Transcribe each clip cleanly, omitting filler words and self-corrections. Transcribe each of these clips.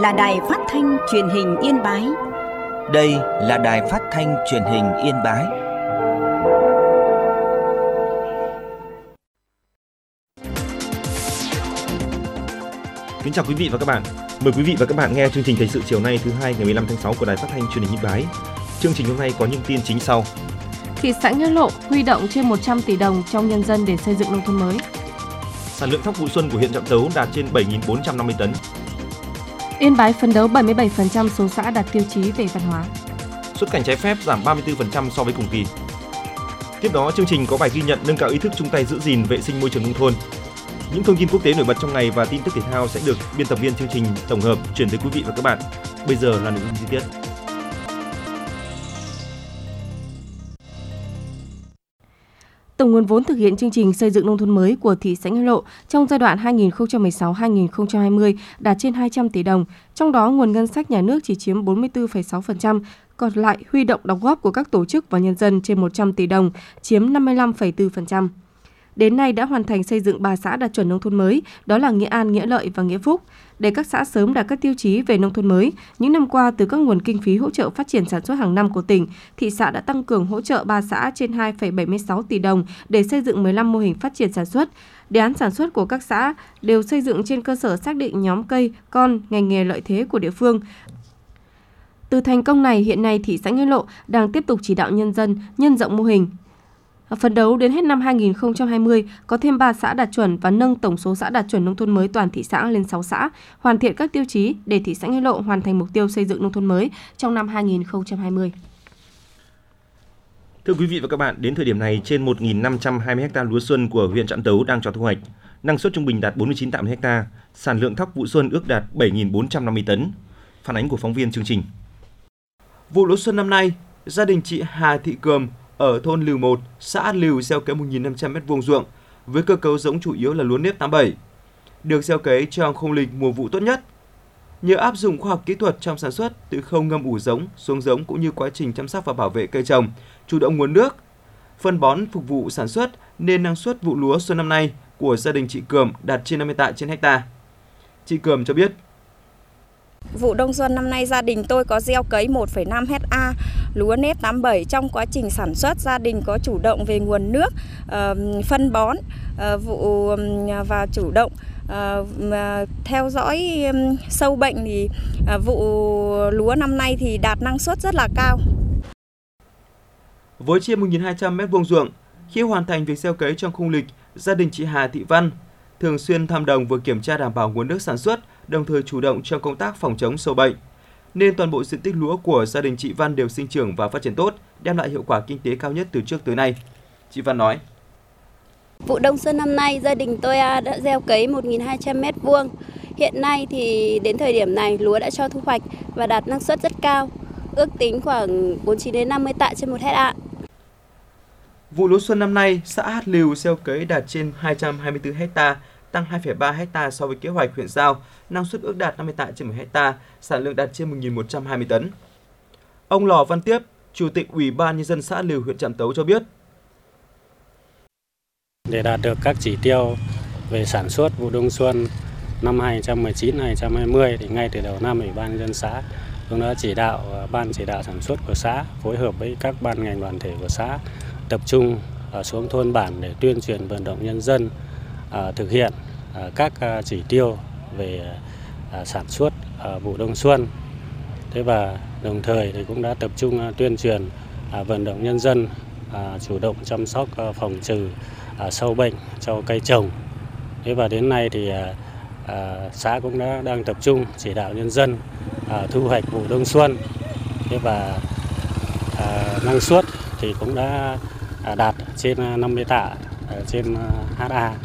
là Đài Phát thanh Truyền hình Yên Bái. Đây là Đài Phát thanh Truyền hình Yên Bái. Kính chào quý vị và các bạn. Mời quý vị và các bạn nghe chương trình thời sự chiều nay thứ hai ngày 15 tháng 6 của Đài Phát thanh Truyền hình Yên Bái. Chương trình hôm nay có những tin chính sau. Thị xã Nghĩa Lộ huy động trên 100 tỷ đồng trong nhân dân để xây dựng nông thôn mới. Sản lượng thóc vụ xuân của huyện Trạm Tấu đạt trên 7.450 tấn. Yên Bái phấn đấu 77% số xã đạt tiêu chí về văn hóa. Xuất cảnh trái phép giảm 34% so với cùng kỳ. Tiếp đó, chương trình có bài ghi nhận nâng cao ý thức chung tay giữ gìn vệ sinh môi trường nông thôn. Những thông tin quốc tế nổi bật trong ngày và tin tức thể thao sẽ được biên tập viên chương trình tổng hợp chuyển tới quý vị và các bạn. Bây giờ là nội dung chi tiết. Tổng nguồn vốn thực hiện chương trình xây dựng nông thôn mới của thị xã Nghĩa Lộ trong giai đoạn 2016-2020 đạt trên 200 tỷ đồng, trong đó nguồn ngân sách nhà nước chỉ chiếm 44,6%, còn lại huy động đóng góp của các tổ chức và nhân dân trên 100 tỷ đồng, chiếm 55,4%. Đến nay đã hoàn thành xây dựng 3 xã đạt chuẩn nông thôn mới, đó là Nghĩa An, Nghĩa Lợi và Nghĩa Phúc. Để các xã sớm đạt các tiêu chí về nông thôn mới, những năm qua từ các nguồn kinh phí hỗ trợ phát triển sản xuất hàng năm của tỉnh, thị xã đã tăng cường hỗ trợ 3 xã trên 2,76 tỷ đồng để xây dựng 15 mô hình phát triển sản xuất. Đề án sản xuất của các xã đều xây dựng trên cơ sở xác định nhóm cây, con, ngành nghề lợi thế của địa phương. Từ thành công này, hiện nay thị xã Nghĩa Lộ đang tiếp tục chỉ đạo nhân dân nhân rộng mô hình. Phấn đấu đến hết năm 2020 có thêm 3 xã đạt chuẩn và nâng tổng số xã đạt chuẩn nông thôn mới toàn thị xã lên 6 xã, hoàn thiện các tiêu chí để thị xã Nghĩa Lộ hoàn thành mục tiêu xây dựng nông thôn mới trong năm 2020. Thưa quý vị và các bạn, đến thời điểm này trên 1.520 ha lúa xuân của huyện Trạm Tấu đang cho thu hoạch, năng suất trung bình đạt 49 tạ một ha, sản lượng thóc vụ xuân ước đạt 7.450 tấn. Phản ánh của phóng viên chương trình. Vụ lúa xuân năm nay, gia đình chị Hà Thị Cườm ở thôn Lừ 1, xã An Lừ gieo cấy 1.500 m² ruộng với cơ cấu giống chủ yếu là lúa nếp 87, được gieo cấy trong khung lịch mùa vụ tốt nhất. Nhờ áp dụng khoa học kỹ thuật trong sản xuất, từ khâu ngâm ủ giống, xuống giống cũng như quá trình chăm sóc và bảo vệ cây trồng, chủ động nguồn nước, phân bón phục vụ sản xuất nên năng suất vụ lúa xuân năm nay của gia đình chị Cườm đạt trên 50 tạ trên ha. Chị Cườm cho biết. Vụ đông xuân năm nay gia đình tôi có gieo cấy 1,5 ha lúa nếp 87. Trong quá trình sản xuất gia đình có chủ động về nguồn nước, phân bón và chủ động theo dõi sâu bệnh thì vụ lúa năm nay thì đạt năng suất rất là cao. Với trên 1.200 m² ruộng, khi hoàn thành việc gieo cấy trong khung lịch, gia đình chị Hà Thị Văn thường xuyên thăm đồng vừa kiểm tra đảm bảo nguồn nước sản xuất, đồng thời chủ động trong công tác phòng chống sâu bệnh. Nên toàn bộ diện tích lúa của gia đình chị Văn đều sinh trưởng và phát triển tốt, đem lại hiệu quả kinh tế cao nhất từ trước tới nay. Chị Văn nói. Vụ đông xuân năm nay, gia đình tôi đã gieo cấy 1.200 m². Hiện nay thì đến thời điểm này lúa đã cho thu hoạch và đạt năng suất rất cao, ước tính khoảng 49 đến 50 tạ trên 1 ha. Vụ lúa xuân năm nay, xã Hát Lừu gieo cấy đạt trên 224 ha, tăng 2,3 ha so với kế hoạch huyện giao, năng suất ước đạt 50 tạ trên 1 ha, sản lượng đạt trên 1.120 tấn. Ông Lò Văn Tiếp, Chủ tịch Ủy ban Nhân dân xã Lừu, huyện Trạm Tấu cho biết. Để đạt được các chỉ tiêu về sản xuất vụ đông xuân năm 2019-2020 thì ngay từ đầu năm Ủy ban Nhân dân xã cũng đã chỉ đạo ban chỉ đạo sản xuất của xã phối hợp với các ban ngành đoàn thể của xã tập trung xuống thôn bản để tuyên truyền vận động nhân dân thực hiện các chỉ tiêu về sản xuất vụ đông xuân. Thế và đồng thời thì cũng đã tập trung tuyên truyền vận động nhân dân chủ động chăm sóc phòng trừ sâu bệnh cho cây trồng. Thế và đến nay thì xã cũng đang tập trung chỉ đạo nhân dân thu hoạch vụ đông xuân. Thế và năng suất thì cũng đã đạt trên 50 tạ trên ha.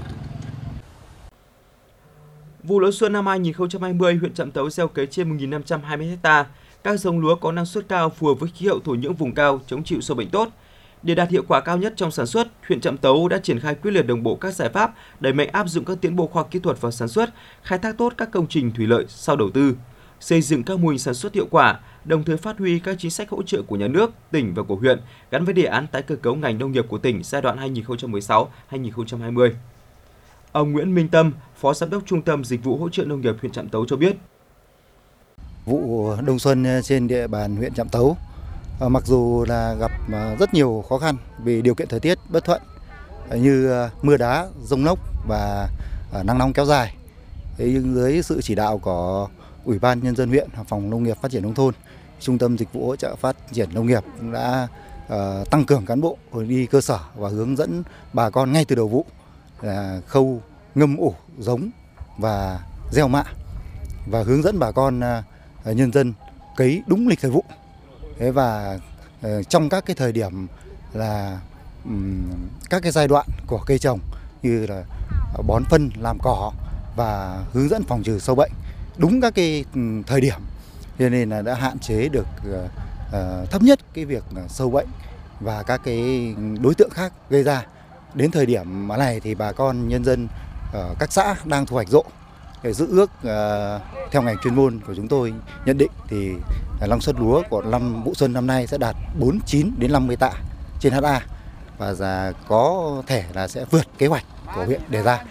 Vụ lúa xuân năm 2020, huyện Trạm Tấu gieo cấy trên 1.520 ha. Các giống lúa có năng suất cao phù hợp với khí hậu thổ nhưỡng vùng cao, chống chịu sâu bệnh tốt. Để đạt hiệu quả cao nhất trong sản xuất, huyện Trạm Tấu đã triển khai quyết liệt đồng bộ các giải pháp, đẩy mạnh áp dụng các tiến bộ khoa học kỹ thuật vào sản xuất, khai thác tốt các công trình thủy lợi sau đầu tư, xây dựng các mô hình sản xuất hiệu quả, đồng thời phát huy các chính sách hỗ trợ của nhà nước, tỉnh và của huyện gắn với đề án tái cơ cấu ngành nông nghiệp của tỉnh giai đoạn 2016-2020. Ông Nguyễn Minh Tâm, Phó Giám đốc Trung tâm Dịch vụ Hỗ trợ Nông nghiệp huyện Trạm Tấu cho biết. vụ đông xuân trên địa bàn huyện Trạm Tấu. Mặc dù là gặp rất nhiều khó khăn vì điều kiện thời tiết bất thuận như mưa đá, dông lốc và nắng nóng kéo dài. Nhưng dưới sự chỉ đạo của Ủy ban Nhân dân huyện, Phòng Nông nghiệp Phát triển Nông thôn, Trung tâm Dịch vụ Hỗ trợ Phát triển Nông nghiệp đã tăng cường cán bộ đi cơ sở và hướng dẫn bà con ngay từ đầu vụ là khâu ngâm ủ giống và gieo mạ, và hướng dẫn bà con nhân dân cấy đúng lịch thời vụ. Và trong các cái thời điểm là các cái giai đoạn của cây trồng như là bón phân, làm cỏ và hướng dẫn phòng trừ sâu bệnh đúng các cái thời điểm, cho nên là đã hạn chế được thấp nhất cái việc sâu bệnh và các cái đối tượng khác gây ra. Đến thời điểm này thì bà con nhân dân ở các xã đang thu hoạch rộ. Để giữ ước theo ngành chuyên môn của chúng tôi nhận định thì năng suất lúa của vụ xuân năm nay sẽ đạt 49 đến 50 tạ trên ha, và có thể là sẽ vượt kế hoạch của huyện đề ra.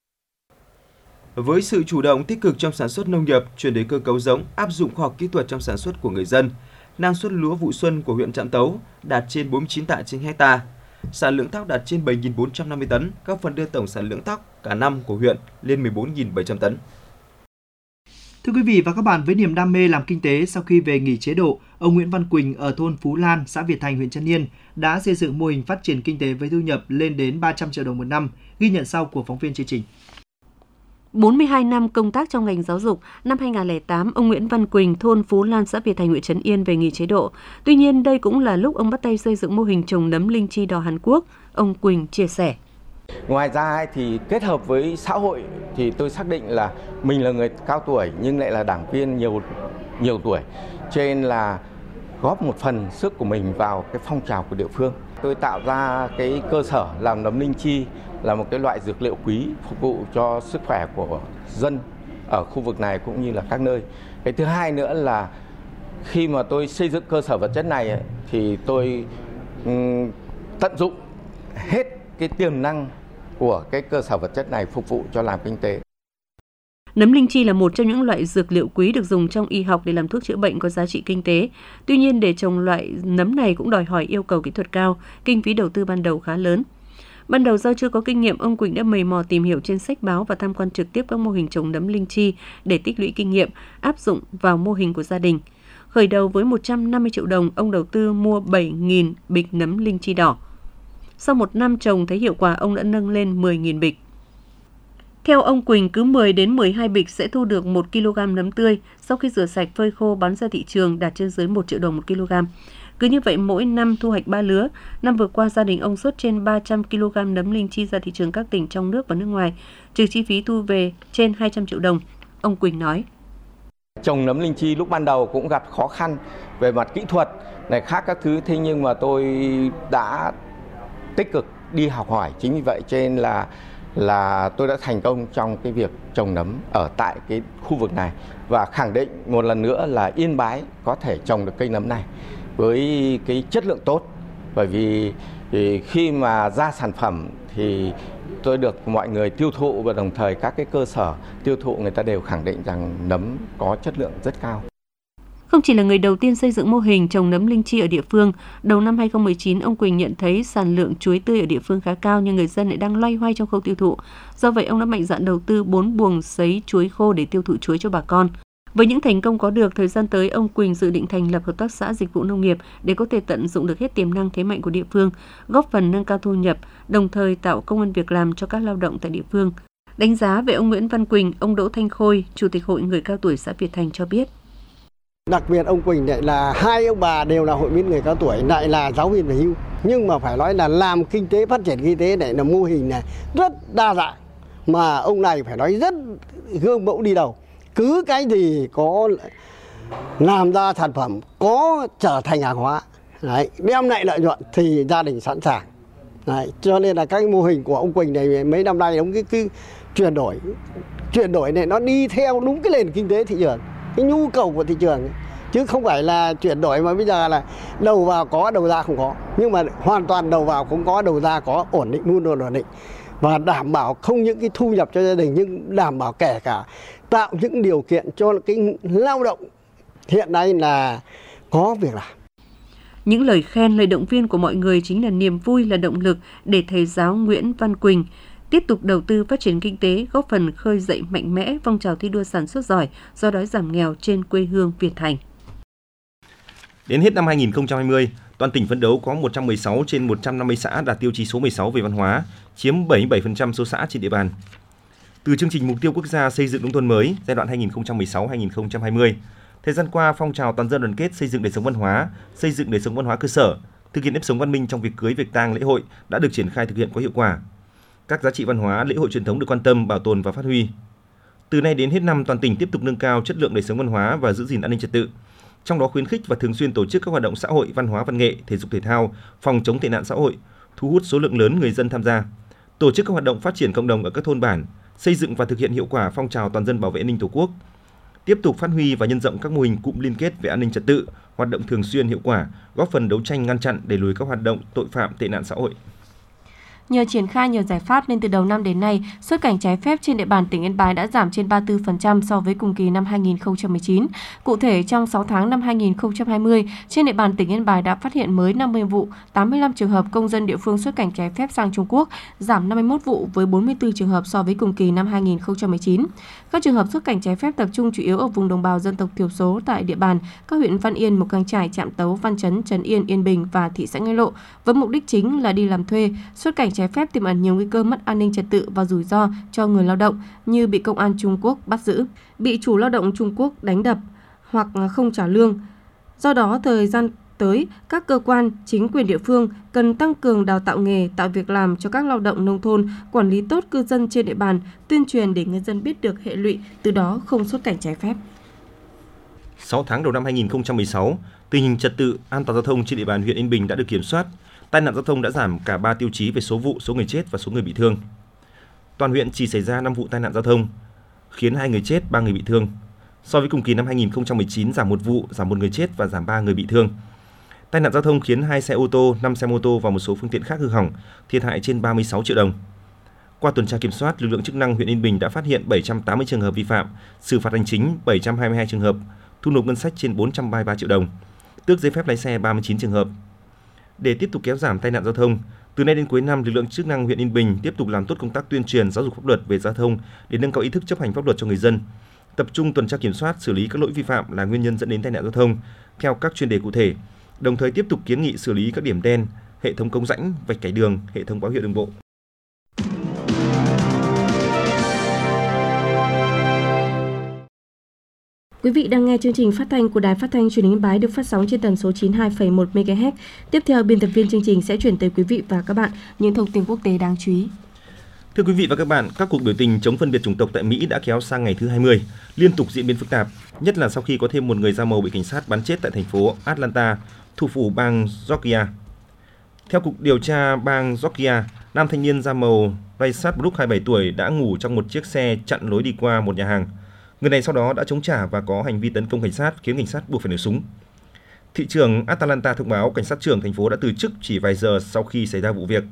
Với sự chủ động tích cực trong sản xuất nông nghiệp, chuyển đổi cơ cấu giống, áp dụng khoa học kỹ thuật trong sản xuất của người dân, năng suất lúa vụ xuân của huyện Trạm Tấu đạt trên 49 tạ trên hectare, sản lượng thóc đạt trên 7.450 tấn, góp phần đưa tổng sản lượng thóc cả năm của huyện lên 14.700 tấn. Thưa quý vị và các bạn, với niềm đam mê làm kinh tế sau khi về nghỉ chế độ, ông Nguyễn Văn Quỳnh ở thôn Phú Lan, xã Việt Thành, huyện Trấn Yên đã xây dựng mô hình phát triển kinh tế với thu nhập lên đến 300 triệu đồng một năm. Ghi nhận sau của phóng viên chương trình. 42 năm công tác trong ngành giáo dục, năm 2008, ông Nguyễn Văn Quỳnh, thôn Phú Lan, xã Việt Thành, huyện Trấn Yên về nghỉ chế độ. Tuy nhiên, đây cũng là lúc ông bắt tay xây dựng mô hình trồng nấm linh chi đỏ Hàn Quốc. Ông Quỳnh chia sẻ. Ngoài ra thì kết hợp với xã hội thì tôi xác định là mình là người cao tuổi nhưng lại là đảng viên nhiều tuổi, cho nên là góp một phần sức của mình vào cái phong trào của địa phương. Tôi tạo ra cái cơ sở làm nấm linh chi là một cái loại dược liệu quý phục vụ cho sức khỏe của dân ở khu vực này cũng như là các nơi. Cái thứ hai nữa là khi mà tôi xây dựng cơ sở vật chất này thì tôi tận dụng hết cái tiềm năng của cái cơ sở vật chất này phục vụ cho làm kinh tế. Nấm linh chi là một trong những loại dược liệu quý được dùng trong y học để làm thuốc chữa bệnh có giá trị kinh tế. Tuy nhiên, để trồng loại nấm này cũng đòi hỏi yêu cầu kỹ thuật cao, kinh phí đầu tư ban đầu khá lớn. Ban đầu do chưa có kinh nghiệm, ông Quỳnh đã mày mò tìm hiểu trên sách báo và tham quan trực tiếp các mô hình trồng nấm linh chi để tích lũy kinh nghiệm, áp dụng vào mô hình của gia đình. Khởi đầu với 150 triệu đồng, ông đầu tư mua 7.000 bịch nấm linh chi đỏ. Sau một năm trồng thấy hiệu quả, ông đã nâng lên 10.000 bịch. Theo ông Quỳnh, cứ 10 đến 12 bịch sẽ thu được 1 kg nấm tươi. Sau khi rửa sạch phơi khô bán ra thị trường đạt trên dưới 1 triệu đồng 1 kg. Cứ như vậy mỗi năm thu hoạch 3 lứa. Năm vừa qua gia đình ông xuất trên 300 kg nấm linh chi ra thị trường các tỉnh trong nước và nước ngoài, trừ chi phí thu về trên 200 triệu đồng. Ông Quỳnh nói. Trồng nấm linh chi lúc ban đầu cũng gặp khó khăn về mặt kỹ thuật này khác các thứ, thế nhưng mà tôi đã tích cực đi học hỏi, chính vì vậy cho nên là tôi đã thành công trong cái việc trồng nấm ở tại cái khu vực này và khẳng định một lần nữa là Yên Bái có thể trồng được cây nấm này với cái chất lượng tốt, bởi vì khi mà ra sản phẩm thì tôi được mọi người tiêu thụ và đồng thời các cái cơ sở tiêu thụ người ta đều khẳng định rằng nấm có chất lượng rất cao. Không chỉ là người đầu tiên xây dựng mô hình trồng nấm linh chi ở địa phương, đầu năm 2019, ông Quỳnh nhận thấy sản lượng chuối tươi ở địa phương khá cao nhưng người dân lại đang loay hoay trong khâu tiêu thụ. Do vậy, ông đã mạnh dạn đầu tư 4 buồng sấy chuối khô để tiêu thụ chuối cho bà con. Với những thành công có được, thời gian tới, ông Quỳnh dự định thành lập hợp tác xã dịch vụ nông nghiệp để có thể tận dụng được hết tiềm năng thế mạnh của địa phương, góp phần nâng cao thu nhập, đồng thời tạo công ăn việc làm cho các lao động tại địa phương. Đánh giá về ông Nguyễn Văn Quỳnh, ông Đỗ Thanh Khôi, Chủ tịch Hội Người Cao Tuổi xã Việt Thành cho biết. Đặc biệt ông Quỳnh lại là hai ông bà đều là hội viên người cao tuổi, lại là giáo viên về hưu. Nhưng mà phải nói là làm kinh tế, phát triển kinh tế này là mô hình này rất đa dạng. Mà ông này phải nói rất gương mẫu đi đầu. Cứ cái gì có làm ra sản phẩm, có trở thành hàng hóa, đấy, đem lại lợi nhuận thì gia đình sẵn sàng. Đấy, cho nên là cái mô hình của ông Quỳnh này mấy năm nay ông cái chuyển đổi này nó đi theo đúng cái nền kinh tế thị trường, cái nhu cầu của thị trường, chứ không phải là chuyển đổi mà bây giờ là đầu vào có đầu ra không có, nhưng mà hoàn toàn đầu vào cũng có đầu ra có, ổn định, luôn luôn ổn định và đảm bảo không những cái thu nhập cho gia đình nhưng đảm bảo kể cả tạo những điều kiện cho cái lao động hiện nay là có việc làm. Những lời khen, lời động viên của mọi người chính là niềm vui, là động lực để thầy giáo Nguyễn Văn Quỳnh tiếp tục đầu tư phát triển kinh tế, góp phần khơi dậy mạnh mẽ phong trào thi đua sản xuất giỏi, xóa đói giảm nghèo trên quê hương Việt Thành. Đến hết năm 2020, toàn tỉnh phấn đấu có 116 trên 150 xã đạt tiêu chí số 16 về văn hóa, chiếm 77% số xã trên địa bàn. Từ chương trình mục tiêu quốc gia xây dựng nông thôn mới giai đoạn 2016-2020, thời gian qua phong trào toàn dân đoàn kết xây dựng đời sống văn hóa, xây dựng đời sống văn hóa cơ sở, thực hiện nếp sống văn minh trong việc cưới, việc tang, lễ hội đã được triển khai thực hiện có hiệu quả. Các giá trị văn hóa, lễ hội truyền thống được quan tâm, bảo tồn và phát huy. Từ nay đến hết năm, toàn tỉnh tiếp tục nâng cao chất lượng đời sống văn hóa và giữ gìn an ninh trật tự. Trong đó khuyến khích và thường xuyên tổ chức các hoạt động xã hội, văn hóa, văn nghệ, thể dục thể thao, phòng chống tệ nạn xã hội, thu hút số lượng lớn người dân tham gia. Tổ chức các hoạt động phát triển cộng đồng ở các thôn bản, xây dựng và thực hiện hiệu quả phong trào toàn dân bảo vệ an ninh Tổ quốc. Tiếp tục phát huy và nhân rộng các mô hình cụm liên kết về an ninh trật tự, hoạt động thường xuyên hiệu quả, góp phần đấu tranh ngăn chặn, đẩy lùi các hoạt động tội phạm tệ nạn xã hội. Nhờ triển khai nhiều giải pháp nên từ đầu năm đến nay, xuất cảnh trái phép trên địa bàn tỉnh Yên Bái đã giảm trên 34% so với cùng kỳ năm 2019. Cụ thể, trong 6 tháng năm 2020, trên địa bàn tỉnh Yên Bái đã phát hiện mới 50 vụ, 85 trường hợp công dân địa phương xuất cảnh trái phép sang Trung Quốc, giảm 51 vụ với 44 trường hợp so với cùng kỳ năm 2019. Các trường hợp xuất cảnh trái phép tập trung chủ yếu ở vùng đồng bào dân tộc thiểu số tại địa bàn các huyện Văn Yên, Mù Cang Chải, Trạm Tấu, Văn Chấn, Trấn Yên, Yên Bình và thị xã Nghĩa Lộ, với mục đích chính là đi làm thuê, xuất cảnh trái phép tiềm ẩn nhiều nguy cơ mất an ninh trật tự và rủi ro cho người lao động như bị công an Trung Quốc bắt giữ, bị chủ lao động Trung Quốc đánh đập hoặc không trả lương. Do đó, thời gian tới, các cơ quan, chính quyền địa phương cần tăng cường đào tạo nghề, tạo việc làm cho các lao động nông thôn, quản lý tốt cư dân trên địa bàn, tuyên truyền để người dân biết được hệ lụy, từ đó không xuất cảnh trái phép. 6 tháng đầu năm 2016, tình hình trật tự, an toàn giao thông trên địa bàn huyện Yên Bình đã được kiểm soát. Tai nạn giao thông đã giảm cả 3 tiêu chí về số vụ, số người chết và số người bị thương. Toàn huyện chỉ xảy ra 5 vụ tai nạn giao thông, khiến 2 người chết, 3 người bị thương. So với cùng kỳ năm 2019, giảm 1 vụ, giảm 1 người chết và giảm 3 người bị thương. Tai nạn giao thông khiến 2 xe ô tô, 5 xe mô tô và một số phương tiện khác hư hỏng, thiệt hại trên 36 triệu đồng. Qua tuần tra kiểm soát, lực lượng chức năng huyện Yên Bình đã phát hiện 780 trường hợp vi phạm, xử phạt hành chính 722 trường hợp, thu nộp ngân sách trên 433 triệu đồng, tước giấy phép lái xe 39 trường hợp. Để tiếp tục kéo giảm tai nạn giao thông, từ nay đến cuối năm, lực lượng chức năng huyện Yên Bình tiếp tục làm tốt công tác tuyên truyền giáo dục pháp luật về giao thông để nâng cao ý thức chấp hành pháp luật cho người dân, tập trung tuần tra kiểm soát, xử lý các lỗi vi phạm là nguyên nhân dẫn đến tai nạn giao thông theo các chuyên đề cụ thể, đồng thời tiếp tục kiến nghị xử lý các điểm đen, hệ thống cống rãnh, vạch kẻ đường, hệ thống báo hiệu đường bộ. Quý vị đang nghe chương trình phát thanh của Đài Phát thanh Truyền hình Yên Bái được phát sóng trên tần số 92,1 MHz. Tiếp theo, biên tập viên chương trình sẽ chuyển tới quý vị và các bạn những thông tin quốc tế đáng chú ý. Thưa quý vị và các bạn, các cuộc biểu tình chống phân biệt chủng tộc tại Mỹ đã kéo sang ngày thứ 20, liên tục diễn biến phức tạp, nhất là sau khi có thêm một người da màu bị cảnh sát bắn chết tại thành phố Atlanta, thủ phủ bang Georgia. Theo Cục Điều tra bang Georgia, nam thanh niên da màu Rayshard Brooks, 27 tuổi, đã ngủ trong một chiếc xe chặn lối đi qua một nhà hàng. Người này sau đó đã chống trả và có hành vi tấn công cảnh sát, khiến cảnh sát buộc phải nổ súng. Thị trưởng Atlanta thông báo cảnh sát trưởng thành phố đã từ chức chỉ vài giờ sau khi xảy ra vụ việc.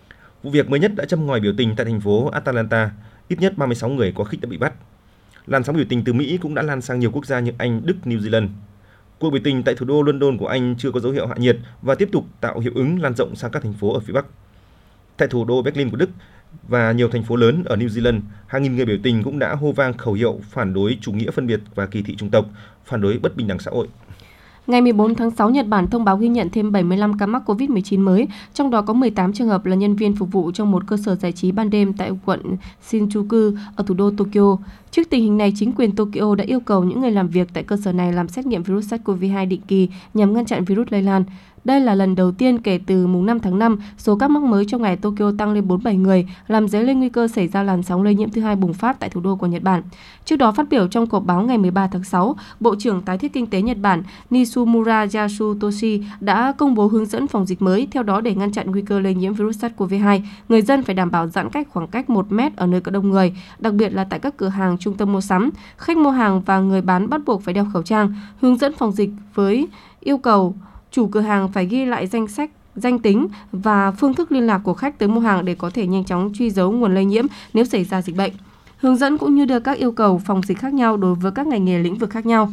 Vụ việc mới nhất đã châm ngòi biểu tình tại thành phố Atlanta, ít nhất 36 người có khích đã bị bắt. Làn sóng biểu tình từ Mỹ cũng đã lan sang nhiều quốc gia như Anh, Đức, New Zealand. Cuộc biểu tình tại thủ đô London của Anh chưa có dấu hiệu hạ nhiệt và tiếp tục tạo hiệu ứng lan rộng sang các thành phố ở phía Bắc. Tại thủ đô Berlin của Đức và nhiều thành phố lớn ở New Zealand, hàng nghìn người biểu tình cũng đã hô vang khẩu hiệu phản đối chủ nghĩa phân biệt và kỳ thị chủng tộc, phản đối bất bình đẳng xã hội. Ngày 14 tháng 6, Nhật Bản thông báo ghi nhận thêm 75 ca mắc COVID-19 mới, trong đó có 18 trường hợp là nhân viên phục vụ trong một cơ sở giải trí ban đêm tại quận Shinjuku ở thủ đô Tokyo. Trước tình hình này, chính quyền Tokyo đã yêu cầu những người làm việc tại cơ sở này làm xét nghiệm virus SARS-CoV-2 định kỳ nhằm ngăn chặn virus lây lan. Đây là lần đầu tiên kể từ mùng 5 tháng 5, số các mắc mới trong ngày Tokyo tăng lên 47 người, làm dấy lên nguy cơ xảy ra làn sóng lây nhiễm thứ hai bùng phát tại thủ đô của Nhật Bản. Trước đó, phát biểu trong họp báo ngày 13 tháng 6, Bộ trưởng Tái thiết Kinh tế Nhật Bản Nishimura Yasutoshi đã công bố hướng dẫn phòng dịch mới. Theo đó, để ngăn chặn nguy cơ lây nhiễm virus SARS-CoV-2, người dân phải đảm bảo giãn cách khoảng cách 1 mét ở nơi có đông người, đặc biệt là tại các cửa hàng, trung tâm mua sắm. Khách mua hàng và người bán bắt buộc phải đeo khẩu trang. Hướng dẫn phòng dịch với yêu cầu chủ cửa hàng phải ghi lại danh sách, danh tính và phương thức liên lạc của khách tới mua hàng để có thể nhanh chóng truy dấu nguồn lây nhiễm nếu xảy ra dịch bệnh. Hướng dẫn cũng như đưa các yêu cầu phòng dịch khác nhau đối với các ngành nghề lĩnh vực khác nhau.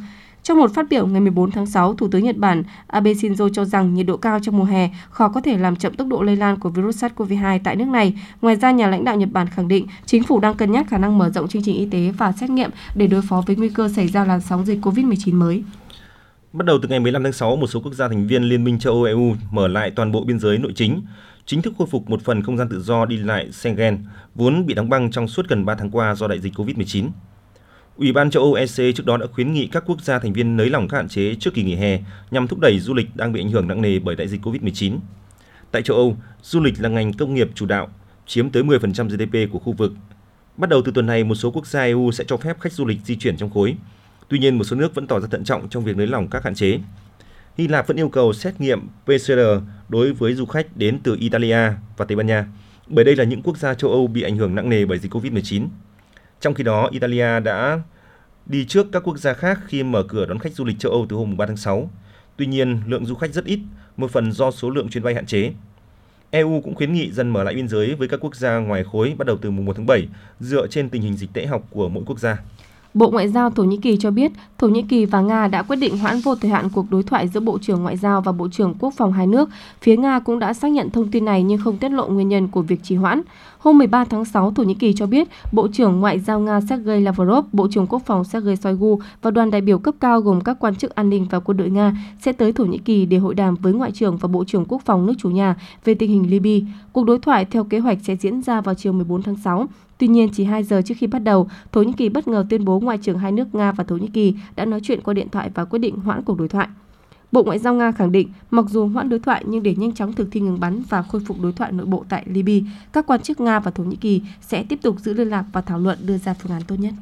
Trong một phát biểu ngày 14 tháng 6, Thủ tướng Nhật Bản Abe Shinzo cho rằng nhiệt độ cao trong mùa hè khó có thể làm chậm tốc độ lây lan của virus SARS-CoV-2 tại nước này. Ngoài ra, nhà lãnh đạo Nhật Bản khẳng định chính phủ đang cân nhắc khả năng mở rộng chương trình y tế và xét nghiệm để đối phó với nguy cơ xảy ra làn sóng dịch COVID-19 mới. Bắt đầu từ ngày 15 tháng 6, một số quốc gia thành viên Liên minh châu Âu EU mở lại toàn bộ biên giới nội chính thức khôi phục một phần không gian tự do đi lại Schengen, vốn bị đóng băng trong suốt gần 3 tháng qua do đại dịch COVID-19. Ủy ban châu Âu EC trước đó đã khuyến nghị các quốc gia thành viên nới lỏng các hạn chế trước kỳ nghỉ hè nhằm thúc đẩy du lịch đang bị ảnh hưởng nặng nề bởi đại dịch COVID-19. Tại châu Âu, du lịch là ngành công nghiệp chủ đạo, chiếm tới 10% GDP của khu vực. Bắt đầu từ tuần này, một số quốc gia EU sẽ cho phép khách du lịch di chuyển trong khối. Tuy nhiên, một số nước vẫn tỏ ra thận trọng trong việc nới lỏng các hạn chế. Hy Lạp vẫn yêu cầu xét nghiệm PCR đối với du khách đến từ Italia và Tây Ban Nha, bởi đây là những quốc gia châu Âu bị ảnh hưởng nặng nề bởi dịch COVID-19. Trong khi đó, Italia đã đi trước các quốc gia khác khi mở cửa đón khách du lịch châu Âu từ hôm 3 tháng 6. Tuy nhiên, lượng du khách rất ít, một phần do số lượng chuyến bay hạn chế. EU cũng khuyến nghị dần mở lại biên giới với các quốc gia ngoài khối bắt đầu từ mùng 1 tháng 7, dựa trên tình hình dịch tễ học của mỗi quốc gia. Bộ Ngoại giao Thổ Nhĩ Kỳ cho biết, Thổ Nhĩ Kỳ và Nga đã quyết định hoãn vô thời hạn cuộc đối thoại giữa Bộ trưởng Ngoại giao và Bộ trưởng Quốc phòng hai nước. Phía Nga cũng đã xác nhận thông tin này nhưng không tiết lộ nguyên nhân của việc trì hoãn. Hôm 13 tháng 6, Thổ Nhĩ Kỳ cho biết Bộ trưởng Ngoại giao Nga Sergei Lavrov, Bộ trưởng Quốc phòng Sergei Shoigu và đoàn đại biểu cấp cao gồm các quan chức an ninh và quân đội Nga sẽ tới Thổ Nhĩ Kỳ để hội đàm với Ngoại trưởng và Bộ trưởng Quốc phòng nước chủ nhà về tình hình Libya. Cuộc đối thoại theo kế hoạch sẽ diễn ra vào chiều 14 tháng 6. Tuy nhiên, chỉ 2 giờ trước khi bắt đầu, Thổ Nhĩ Kỳ bất ngờ tuyên bố Ngoại trưởng hai nước Nga và Thổ Nhĩ Kỳ đã nói chuyện qua điện thoại và quyết định hoãn cuộc đối thoại. Bộ Ngoại giao Nga khẳng định, mặc dù hoãn đối thoại nhưng để nhanh chóng thực thi ngừng bắn và khôi phục đối thoại nội bộ tại Libya, các quan chức Nga và Thổ Nhĩ Kỳ sẽ tiếp tục giữ liên lạc và thảo luận đưa ra phương án tốt nhất.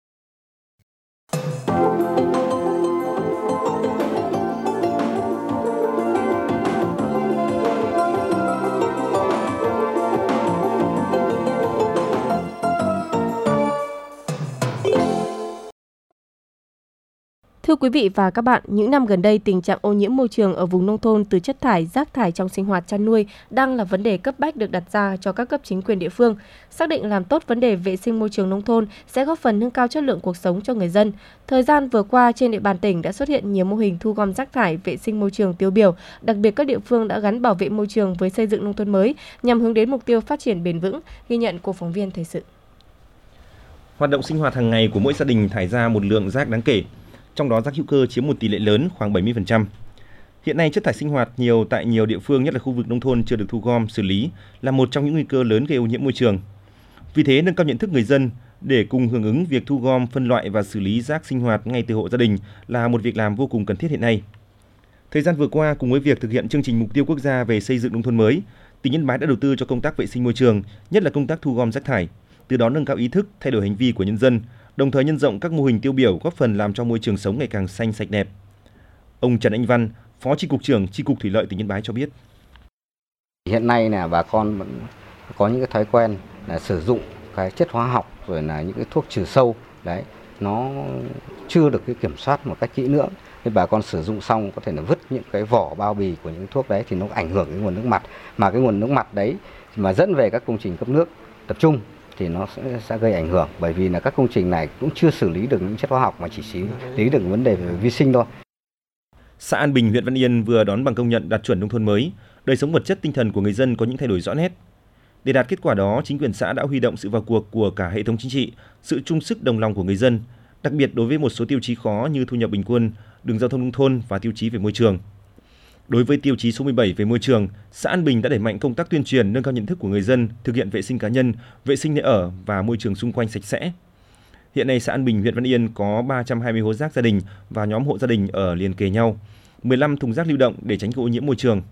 Thưa quý vị và các bạn, những năm gần đây, tình trạng ô nhiễm môi trường ở vùng nông thôn từ chất thải, rác thải trong sinh hoạt chăn nuôi đang là vấn đề cấp bách được đặt ra cho các cấp chính quyền địa phương. Xác định làm tốt vấn đề vệ sinh môi trường nông thôn sẽ góp phần nâng cao chất lượng cuộc sống cho người dân. Thời gian vừa qua, trên địa bàn tỉnh đã xuất hiện nhiều mô hình thu gom rác thải, vệ sinh môi trường tiêu biểu. Đặc biệt, các địa phương đã gắn bảo vệ môi trường với xây dựng nông thôn mới nhằm hướng đến mục tiêu phát triển bền vững, ghi nhận của phóng viên Thời sự. Hoạt động sinh hoạt hàng ngày của mỗi gia đình thải ra một lượng rác đáng kể. Trong đó rác hữu cơ chiếm một tỷ lệ lớn, khoảng 70%. Hiện nay, chất thải sinh hoạt nhiều tại nhiều địa phương, nhất là khu vực nông thôn chưa được thu gom, xử lý là một trong những nguy cơ lớn gây ô nhiễm môi trường. Vì thế, nâng cao nhận thức người dân để cùng hưởng ứng việc thu gom, phân loại và xử lý rác sinh hoạt ngay từ hộ gia đình là một việc làm vô cùng cần thiết hiện nay. Thời gian vừa qua, cùng với việc thực hiện chương trình mục tiêu quốc gia về xây dựng nông thôn mới, tỉnh Yên Bái đã đầu tư cho công tác vệ sinh môi trường, nhất là công tác thu gom rác thải, từ đó nâng cao ý thức, thay đổi hành vi của nhân dân, đồng thời nhân rộng các mô hình tiêu biểu góp phần làm cho môi trường sống ngày càng xanh sạch đẹp. Ông Trần Anh Văn, Phó Chi cục trưởng Chi cục Thủy lợi tỉnh Yên Bái cho biết. Hiện nay là bà con vẫn có những cái thói quen là sử dụng cái chất hóa học rồi là những cái thuốc trừ sâu đấy, nó chưa được cái kiểm soát một cách kỹ lưỡng. Thì bà con sử dụng xong có thể là vứt những cái vỏ bao bì của những thuốc đấy thì nó ảnh hưởng đến nguồn nước mặt, mà cái nguồn nước mặt đấy mà dẫn về các công trình cấp nước tập trung thì nó sẽ gây ảnh hưởng, bởi vì là các công trình này cũng chưa xử lý được những chất hóa học mà chỉ xử lý được vấn đề về vi sinh thôi. Xã An Bình, huyện Văn Yên vừa đón bằng công nhận đạt chuẩn nông thôn mới, đời sống vật chất tinh thần của người dân có những thay đổi rõ nét. Để đạt kết quả đó, chính quyền xã đã huy động sự vào cuộc của cả hệ thống chính trị, sự chung sức đồng lòng của người dân, đặc biệt đối với một số tiêu chí khó như thu nhập bình quân, đường giao thông nông thôn và tiêu chí về môi trường. Đối với tiêu chí số 17 về môi trường, xã An Bình đã đẩy mạnh công tác tuyên truyền, nâng cao nhận thức của người dân, thực hiện vệ sinh cá nhân, vệ sinh nơi ở và môi trường xung quanh sạch sẽ. Hiện nay, xã An Bình, huyện Văn Yên có 320 hố rác gia đình và nhóm hộ gia đình ở liền kề nhau, 15 thùng rác lưu động để tránh ô nhiễm môi trường.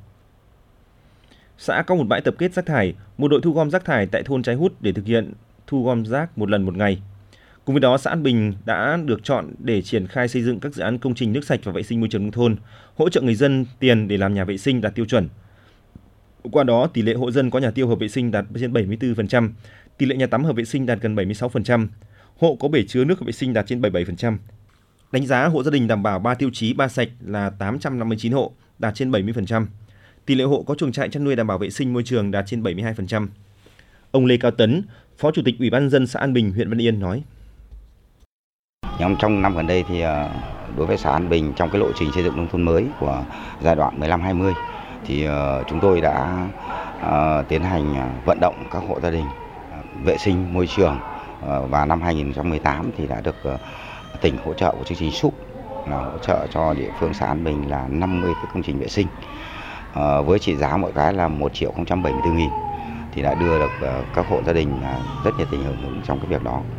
Xã có một bãi tập kết rác thải, một đội thu gom rác thải tại thôn Trái Hút để thực hiện thu gom rác một lần một ngày. Cùng với đó, xã An Bình đã được chọn để triển khai xây dựng các dự án công trình nước sạch và vệ sinh môi trường nông thôn, hỗ trợ người dân tiền để làm nhà vệ sinh đạt tiêu chuẩn. Qua đó, tỷ lệ hộ dân có nhà tiêu hợp vệ sinh đạt trên 74%, tỷ lệ nhà tắm hợp vệ sinh đạt gần 76%, hộ có bể chứa nước hợp vệ sinh đạt trên 77%. Đánh giá hộ gia đình đảm bảo 3 tiêu chí 3 sạch là 859 hộ, đạt trên 70%. Tỷ lệ hộ có chuồng trại chăn nuôi đảm bảo vệ sinh môi trường đạt trên 72%. Ông Lê Cao Tấn, Phó Chủ tịch Ủy ban nhân dân xã An Bình, huyện Văn Yên nói: Trong năm gần đây thì đối với xã An Bình trong cái lộ trình xây dựng nông thôn mới của giai đoạn 15-20 thì chúng tôi đã tiến hành vận động các hộ gia đình vệ sinh môi trường, và năm 2018 thì đã được tỉnh hỗ trợ của chương trình SUP là hỗ trợ cho địa phương xã An Bình là 50 cái công trình vệ sinh với trị giá mỗi cái là 1.074.000 thì đã đưa được các hộ gia đình rất nhiệt tình hưởng ứng trong cái việc đó.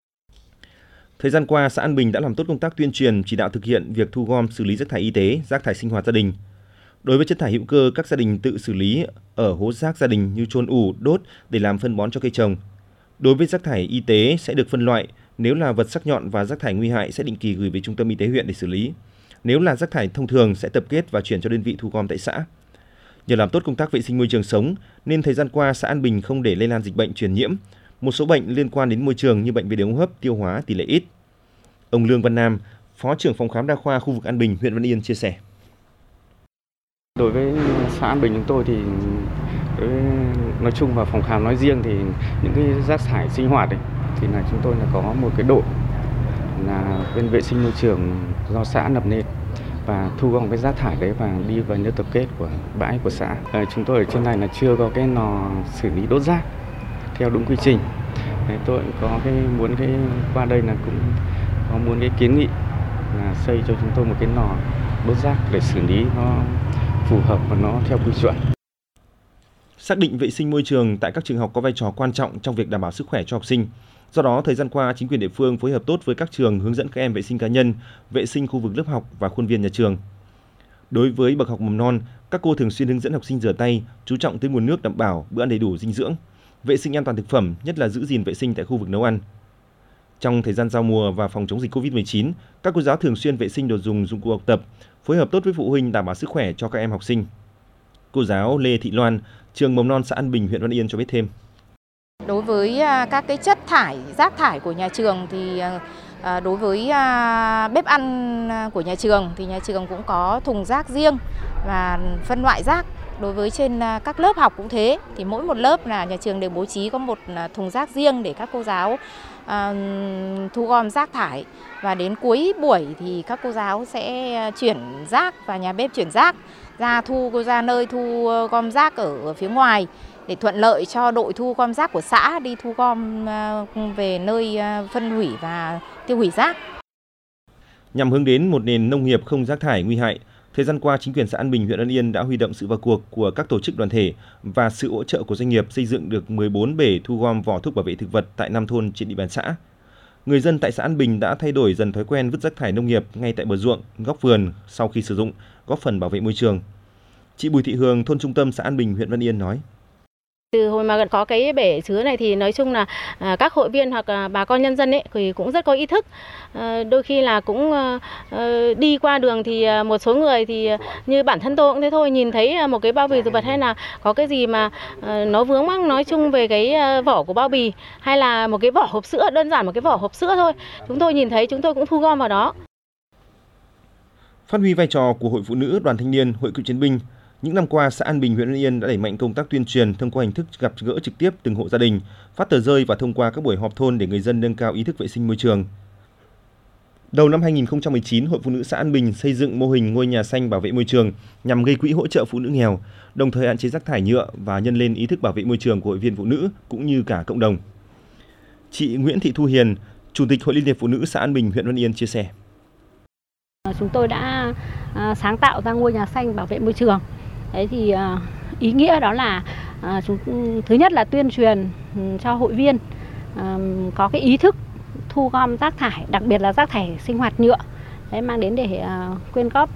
Thời gian qua, xã An Bình đã làm tốt công tác tuyên truyền, chỉ đạo thực hiện việc thu gom xử lý rác thải y tế, rác thải sinh hoạt gia đình. Đối với chất thải hữu cơ, các gia đình tự xử lý ở hố rác gia đình như chôn ủ, đốt để làm phân bón cho cây trồng. Đối với rác thải y tế sẽ được phân loại, nếu là vật sắc nhọn và rác thải nguy hại sẽ định kỳ gửi về trung tâm y tế huyện để xử lý. Nếu là rác thải thông thường sẽ tập kết và chuyển cho đơn vị thu gom tại xã. Nhờ làm tốt công tác vệ sinh môi trường sống nên thời gian qua xã An Bình không để lây lan dịch bệnh truyền nhiễm. Một số bệnh liên quan đến môi trường như bệnh về đường hô hấp, tiêu hóa tỷ lệ ít. Ông Lương Văn Nam, Phó trưởng phòng khám đa khoa khu vực An Bình, huyện Văn Yên chia sẻ. Đối với xã An Bình chúng tôi thì nói chung và phòng khám nói riêng thì những cái rác thải sinh hoạt ấy, thì là chúng tôi là có một cái đội là bên vệ sinh môi trường do xã lập nên và thu gom cái rác thải đấy và đi vào nơi tập kết của bãi của xã. Chúng tôi ở trên này là chưa có cái lò xử lý đốt rác theo đúng quy trình. Tôi có muốn qua đây là cũng có muốn cái kiến nghị là xây cho chúng tôi một cái lò đốt rác để xử lý nó phù hợp và nó theo quy chuẩn. Xác định vệ sinh môi trường tại các trường học có vai trò quan trọng trong việc đảm bảo sức khỏe cho học sinh. Do đó, thời gian qua, chính quyền địa phương phối hợp tốt với các trường hướng dẫn các em vệ sinh cá nhân, vệ sinh khu vực lớp học và khuôn viên nhà trường. Đối với bậc học mầm non, các cô thường xuyên hướng dẫn học sinh rửa tay, chú trọng tới nguồn nước đảm bảo, bữa ăn đầy đủ dinh dưỡng, vệ sinh an toàn thực phẩm, nhất là giữ gìn vệ sinh tại khu vực nấu ăn. Trong thời gian giao mùa và phòng chống dịch Covid-19, các cô giáo thường xuyên vệ sinh đồ dùng, dụng cụ học tập, phối hợp tốt với phụ huynh đảm bảo sức khỏe cho các em học sinh. Cô giáo Lê Thị Loan, trường mầm non xã An Bình, huyện Văn Yên cho biết thêm. Đối với các cái chất thải, rác thải của nhà trường thì đối với bếp ăn của nhà trường thì nhà trường cũng có thùng rác riêng và phân loại rác. Đối với trên các lớp học cũng thế, thì mỗi một lớp là nhà trường đều bố trí có một thùng rác riêng để các cô giáo thu gom rác thải. Và đến cuối buổi thì các cô giáo sẽ chuyển rác và nhà bếp chuyển rác ra nơi thu gom rác ở phía ngoài để thuận lợi cho đội thu gom rác của xã đi thu gom về nơi phân hủy và tiêu hủy rác. Nhằm hướng đến một nền nông nghiệp không rác thải nguy hại, thời gian qua, chính quyền xã An Bình, huyện Văn Yên đã huy động sự vào cuộc của các tổ chức đoàn thể và sự hỗ trợ của doanh nghiệp xây dựng được 14 bể thu gom vỏ thuốc bảo vệ thực vật tại 5 thôn trên địa bàn xã. Người dân tại xã An Bình đã thay đổi dần thói quen vứt rác thải nông nghiệp ngay tại bờ ruộng, góc vườn sau khi sử dụng, góp phần bảo vệ môi trường. Chị Bùi Thị Hường, thôn Trung Tâm, xã An Bình, huyện Văn Yên nói. Từ hồi mà có cái bể chứa này thì nói chung là các hội viên hoặc bà con nhân dân ấy thì cũng rất có ý thức. Đôi khi là cũng đi qua đường thì một số người thì như bản thân tôi cũng thế thôi, nhìn thấy một cái bao bì thực vật hay là có cái gì mà nó vướng mắc nói chung về cái vỏ của bao bì hay là một cái vỏ hộp sữa, đơn giản một cái vỏ hộp sữa thôi, chúng tôi nhìn thấy chúng tôi cũng thu gom vào đó. Phát huy vai trò của Hội Phụ Nữ, Đoàn Thanh niên, Hội Cựu chiến binh, những năm qua, xã An Bình, huyện Văn Yên đã đẩy mạnh công tác tuyên truyền thông qua hình thức gặp gỡ trực tiếp từng hộ gia đình, phát tờ rơi và thông qua các buổi họp thôn để người dân nâng cao ý thức vệ sinh môi trường. Đầu năm 2019, Hội Phụ nữ xã An Bình xây dựng mô hình ngôi nhà xanh bảo vệ môi trường nhằm gây quỹ hỗ trợ phụ nữ nghèo, đồng thời hạn chế rác thải nhựa và nhân lên ý thức bảo vệ môi trường của hội viên phụ nữ cũng như cả cộng đồng. Chị Nguyễn Thị Thu Hiền, Chủ tịch Hội Liên hiệp Phụ nữ xã An Bình, huyện Văn Yên chia sẻ. Chúng tôi đã sáng tạo ra ngôi nhà xanh bảo vệ môi trường. Đấy thì ý nghĩa đó là thứ nhất là tuyên truyền cho hội viên có cái ý thức thu gom rác thải, đặc biệt là rác thải sinh hoạt nhựa, đấy, mang đến để quyên góp,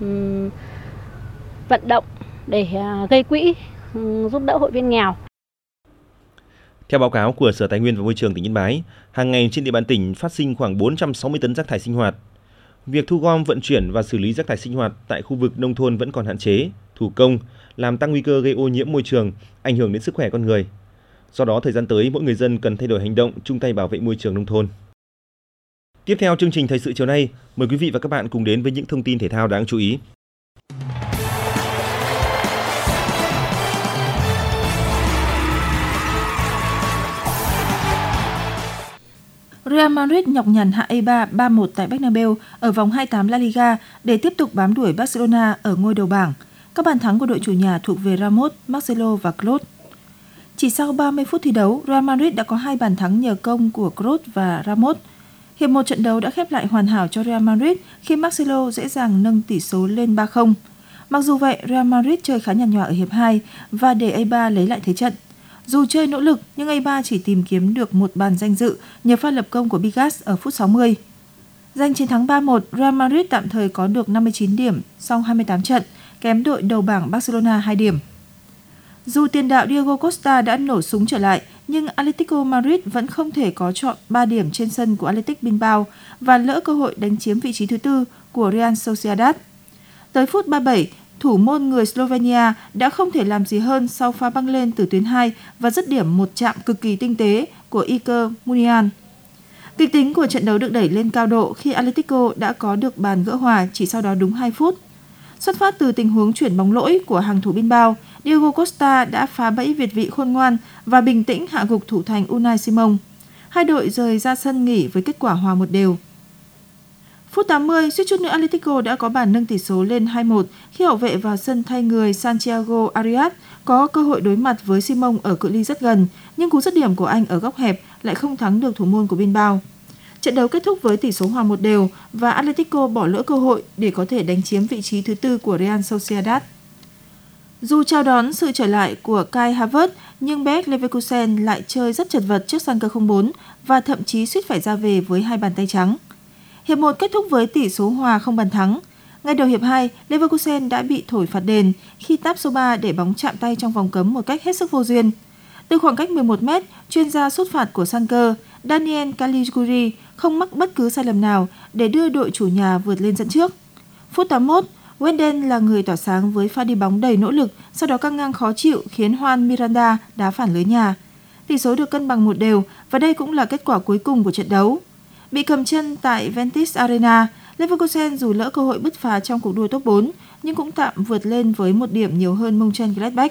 vận động để gây quỹ giúp đỡ hội viên nghèo. Theo báo cáo của Sở Tài nguyên và Môi trường tỉnh Yên Bái, hàng ngày trên địa bàn tỉnh phát sinh khoảng 460 tấn rác thải sinh hoạt. Việc thu gom, vận chuyển và xử lý rác thải sinh hoạt tại khu vực nông thôn vẫn còn hạn chế, thủ công, làm tăng nguy cơ gây ô nhiễm môi trường, ảnh hưởng đến sức khỏe con người. Do đó, thời gian tới, mỗi người dân cần thay đổi hành động, chung tay bảo vệ môi trường nông thôn. Tiếp theo chương trình Thời sự chiều nay, mời quý vị và các bạn cùng đến với những thông tin thể thao đáng chú ý. Real Madrid nhọc nhằn hạ Eibar 3-1 tại Bernabeu ở vòng 28 La Liga để tiếp tục bám đuổi Barcelona ở ngôi đầu bảng. Các bàn thắng của đội chủ nhà thuộc về Ramos, Marcelo và Kroos. Chỉ sau 30 phút thi đấu, Real Madrid đã có 2 bàn thắng nhờ công của Kroos và Ramos. Hiệp 1 trận đấu đã khép lại hoàn hảo cho Real Madrid khi Marcelo dễ dàng nâng tỷ số lên 3-0. Mặc dù vậy, Real Madrid chơi khá nhàn nhòa ở hiệp 2 và để Eibar lấy lại thế trận. Dù chơi nỗ lực nhưng Eibar chỉ tìm kiếm được một bàn danh dự nhờ pha lập công của Bigas ở phút 60. Giành chiến thắng 3-1, Real Madrid tạm thời có được 59 điểm sau 28 trận, kém đội đầu bảng Barcelona 2 điểm. Dù tiền đạo Diego Costa đã nổ súng trở lại, nhưng Atletico Madrid vẫn không thể có trọn 3 điểm trên sân của Athletic Bilbao và lỡ cơ hội đánh chiếm vị trí thứ tư của Real Sociedad. Tới phút 37, thủ môn người Slovenia đã không thể làm gì hơn sau pha băng lên từ tuyến 2 và dứt điểm một chạm cực kỳ tinh tế của Iker Muniain. Kịch tính của trận đấu được đẩy lên cao độ khi Atletico đã có được bàn gỡ hòa chỉ sau đó đúng 2 phút. Xuất phát từ tình huống chuyển bóng lỗi của hàng thủ Bilbao, Diego Costa đã phá bẫy việt vị khôn ngoan và bình tĩnh hạ gục thủ thành Unai Simon. Hai đội rời ra sân nghỉ với kết quả hòa 1-1. Phút 80, suýt chút nữa Atletico đã có bàn nâng tỷ số lên 2-1 khi hậu vệ vào sân thay người Santiago Arias có cơ hội đối mặt với Simon ở cự ly rất gần, nhưng cú dứt điểm của anh ở góc hẹp lại không thắng được thủ môn của Bilbao. Trận đấu kết thúc với tỷ số hòa 1-1 và Atletico bỏ lỡ cơ hội để có thể đánh chiếm vị trí thứ tư của Real Sociedad. Dù chào đón sự trở lại của Kai Havertz, nhưng Bayer Leverkusen lại chơi rất chật vật trước Schalke 04 và thậm chí suýt phải ra về với 2 bàn tay trắng. Hiệp 1 kết thúc với tỷ số hòa không bàn thắng. Ngay đầu hiệp 2, Leverkusen đã bị thổi phạt đền khi Tapsoba để bóng chạm tay trong vòng cấm một cách hết sức vô duyên. Từ khoảng cách 11 mét, chuyên gia sút phạt của Schalke, Daniel Caligiuri không mắc bất cứ sai lầm nào để đưa đội chủ nhà vượt lên dẫn trước. Phút 81, Wendell là người tỏa sáng với pha đi bóng đầy nỗ lực, sau đó căng ngang khó chịu khiến Juan Miranda đá phản lưới nhà. Tỷ số được cân bằng 1-1 và đây cũng là kết quả cuối cùng của trận đấu. Bị cầm chân tại Ventis Arena, Leverkusen dù lỡ cơ hội bứt phá trong cuộc đua top 4 nhưng cũng tạm vượt lên với 1 điểm nhiều hơn Mönchengladbach.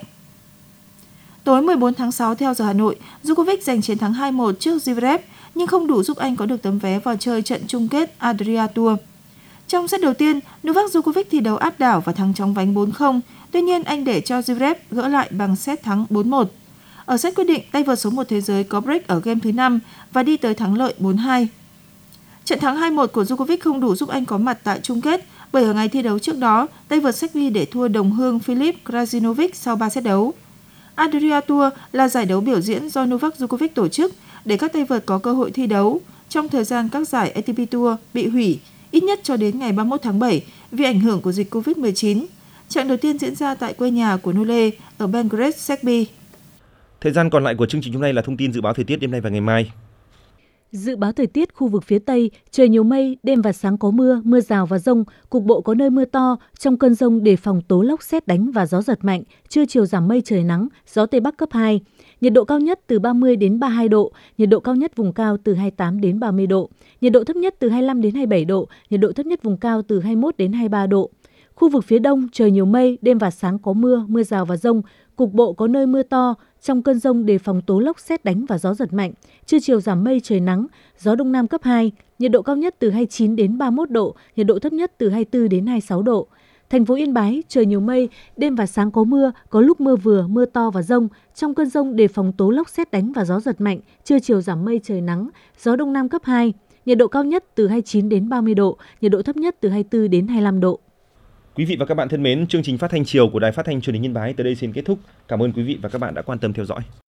Tối 14 tháng 6 theo giờ Hà Nội, Djokovic giành chiến thắng 2-1 trước Zverev nhưng không đủ giúp anh có được tấm vé vào chơi trận chung kết Adria Tour. Trong set đầu tiên, Novak Djokovic thi đấu áp đảo và thắng chóng vánh 4-0, tuy nhiên anh để cho Zverev gỡ lại bằng set thắng 4-1. Ở set quyết định, tay vợt số 1 thế giới có break ở game thứ 5 và đi tới thắng lợi 4-2. Trận thắng 2-1 của Djokovic không đủ giúp anh có mặt tại chung kết, bởi ở ngày thi đấu trước đó, tay vợt Serbia để thua đồng hương Filip Krajinovic sau 3 set đấu. Adria Tour là giải đấu biểu diễn do Novak Djokovic tổ chức để các tay vợt có cơ hội thi đấu trong thời gian các giải ATP Tour bị hủy, ít nhất cho đến ngày 31 tháng 7 vì ảnh hưởng của dịch Covid-19. Trận đầu tiên diễn ra tại quê nhà của Nole ở Belgrade, Serbia. Thời gian còn lại của chương trình hôm nay là thông tin dự báo thời tiết đêm nay và ngày mai. Dự báo thời tiết khu vực phía Tây, trời nhiều mây, đêm và sáng có mưa, mưa rào và dông, cục bộ có nơi mưa to, trong cơn dông đề phòng tố lốc sét đánh và gió giật mạnh, trưa chiều giảm mây trời nắng, gió Tây Bắc cấp 2. Nhiệt độ cao nhất từ 30 đến 32 độ, nhiệt độ cao nhất vùng cao từ 28 đến 30 độ, nhiệt độ thấp nhất từ 25 đến 27 độ, nhiệt độ thấp nhất vùng cao từ 21 đến 23 độ. Khu vực phía Đông, trời nhiều mây, đêm và sáng có mưa, mưa rào và dông, cục bộ có nơi mưa to, trong cơn dông đề phòng tố lốc sét đánh và gió giật mạnh, trưa chiều giảm mây trời nắng, gió Đông Nam cấp 2, nhiệt độ cao nhất từ 29 đến 31 độ, nhiệt độ thấp nhất từ 24 đến 26 độ. Thành phố Yên Bái, trời nhiều mây, đêm và sáng có mưa, có lúc mưa vừa, mưa to và dông, trong cơn dông đề phòng tố lốc sét đánh và gió giật mạnh, trưa chiều giảm mây trời nắng, gió Đông Nam cấp 2, nhiệt độ cao nhất từ 29 đến 30 độ, nhiệt độ thấp nhất từ 24 đến 25 độ. Quý vị và các bạn thân mến, chương trình phát thanh chiều của Đài Phát thanh Truyền hình Yên Bái tới đây xin kết thúc. Cảm ơn quý vị và các bạn đã quan tâm theo dõi.